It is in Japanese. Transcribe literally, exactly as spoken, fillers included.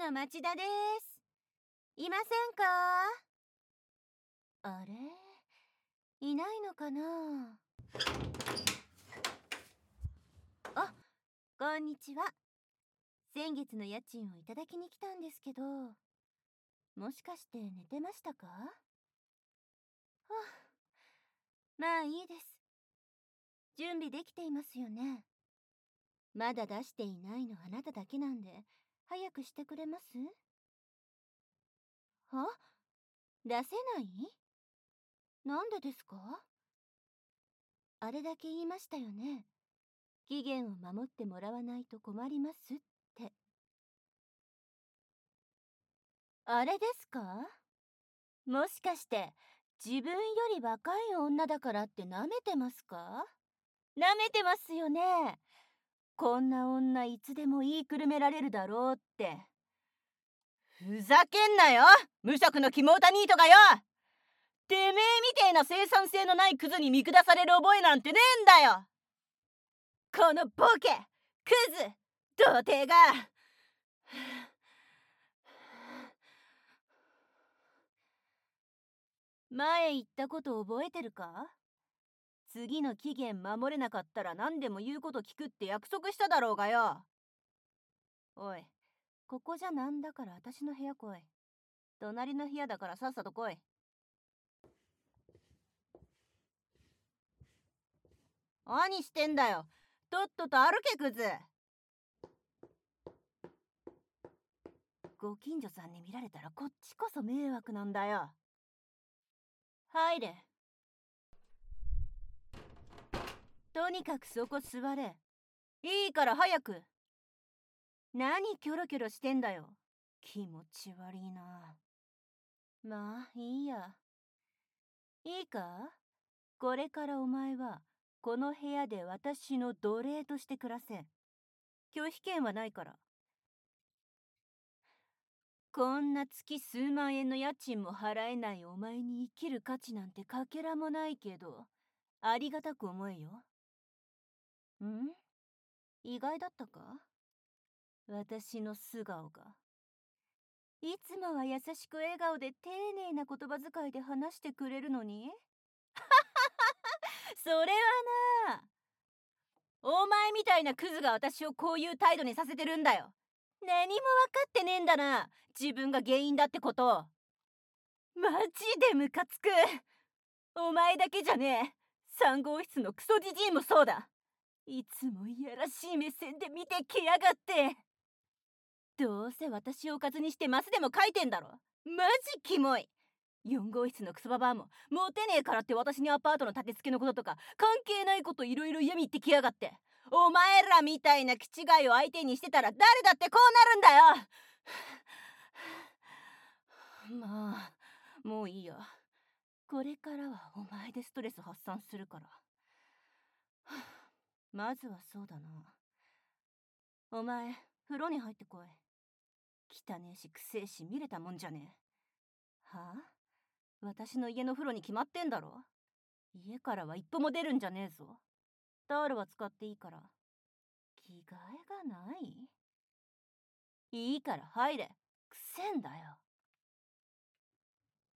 の町田です。いませんか？あれ、いないのかな。あ、こんにちは。先月の家賃をいただきに来たんですけど、もしかして寝てましたか？はあ、まあいいです。準備できていますよね。まだ出していないのあなただけなんで、早くしてくれます？は？出せない？なんでですか？あれだけ言いましたよね。期限を守ってもらわないと困りますって。あれですか？もしかして自分より若い女だからって舐めてますか？舐めてますよね。こんな女いつでも言いくるめられるだろうって。ふざけんなよ、無職のキモータニートがよ。てめえみてえな生産性のないクズに見下される覚えなんてねえんだよ。このボケクズ童貞が。前言ったこと覚えてるか？次の期限守れなかったら何でも言うこと聞くって約束しただろうがよ。おい、ここじゃなんだから私の部屋来い。隣の部屋だからさっさと来い。何してんだよ、とっとと歩けクズ。ご近所さんに見られたらこっちこそ迷惑なんだよ。入れ。とにかくそこ座れ。いいから早く。何キョロキョロしてんだよ。気持ち悪いな。まあいいや。いいか、これからお前はこの部屋で私の奴隷として暮らせ。拒否権はないから。こんな月数万円の家賃も払えないお前に生きる価値なんてかけらもないけど、ありがたく思えよ。ん？意外だったか？私の素顔が。いつもは優しく笑顔で丁寧な言葉遣いで話してくれるのにそれはな、お前みたいなクズが私をこういう態度にさせてるんだよ。何も分かってねえんだな、自分が原因だってこと。マジでムカつく。お前だけじゃねえ、さん号室のクソジジイもそうだ。いつもいやらしい目線で見てきやがって。どうせ私をおかずにしてマスでも書いてんだろ。マジキモい。よん号室のクソババアもモテねえからって私にアパートの建て付けのこととか関係ないこといろいろ嫌み言ってきやがって。お前らみたいな気違いを相手にしてたら誰だってこうなるんだよ。まあもういいや。これからはお前でストレス発散するから。まずはそうだな、お前風呂に入ってこい。汚ねえしくせえし見れたもんじゃねえ。はあ、私の家の風呂に決まってんだろ。家からは一歩も出るんじゃねえぞ。タオルは使っていいから。着替えがない？いいから入れ。くせんだよ。